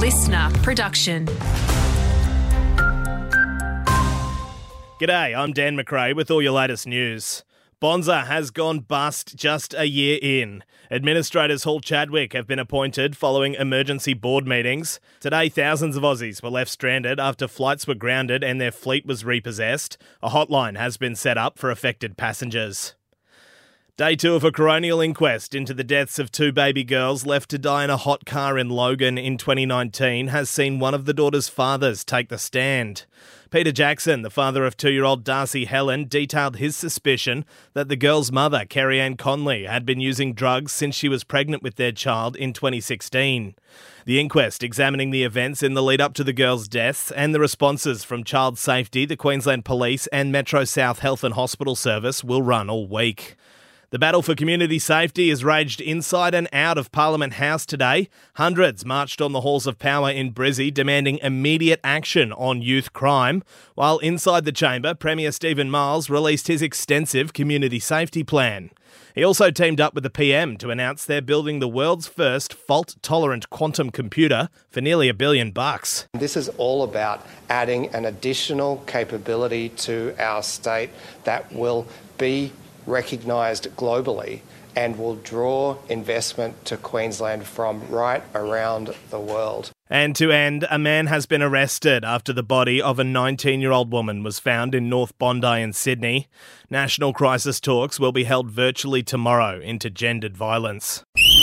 listener production. G'day, I'm Dan McRae with all your latest news. Bonza has gone bust just a year in. Administrators Hall Chadwick have been appointed following emergency board meetings. Today, thousands of Aussies were left stranded after flights were grounded and their fleet was repossessed. A hotline has been set up for affected passengers. Day 2 of a coronial inquest into the deaths of 2 baby girls left to die in a hot car in Logan in 2019 has seen one of the daughter's fathers take the stand. Peter Jackson, the father of 2-year-old Darcy Helen, detailed his suspicion that the girl's mother, Kerry Ann Conley, had been using drugs since she was pregnant with their child in 2016. The inquest examining the events in the lead up to the girls' deaths and the responses from Child Safety, the Queensland Police and Metro South Health and Hospital Service will run all week. The battle for community safety has raged inside and out of Parliament House today. Hundreds marched on the halls of power in Brizzy demanding immediate action on youth crime, while inside the chamber, Premier Stephen Miles released his extensive community safety plan. He also teamed up with the PM to announce they're building the world's first fault-tolerant quantum computer for nearly $1 billion. This is all about adding an additional capability to our state that will be recognised globally and will draw investment to Queensland from right around the world. And to end, a man has been arrested after the body of a 19-year-old woman was found in North Bondi in Sydney. National crisis talks will be held virtually tomorrow into gendered violence.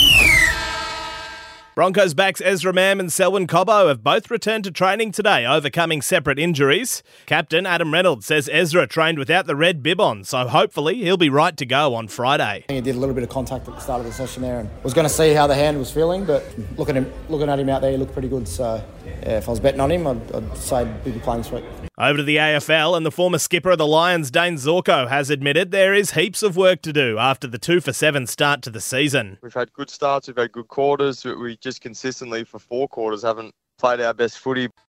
Broncos backs Ezra Mam and Selwyn Cobbo have both returned to training today, overcoming separate injuries. Captain Adam Reynolds says Ezra trained without the red bib on, so hopefully he'll be right to go on Friday. He did a little bit of contact at the start of the session there and was going to see how the hand was feeling, but looking at him out there, he looked pretty good. So yeah, if I was betting on him, I'd say he'd be playing this week. Over to the AFL, and the former skipper of the Lions, Dane Zorko, has admitted there is heaps of work to do after the 2-for-7 start to the season. We've had good starts, we've had good quarters, but we just consistently for 4 quarters haven't played our best footy.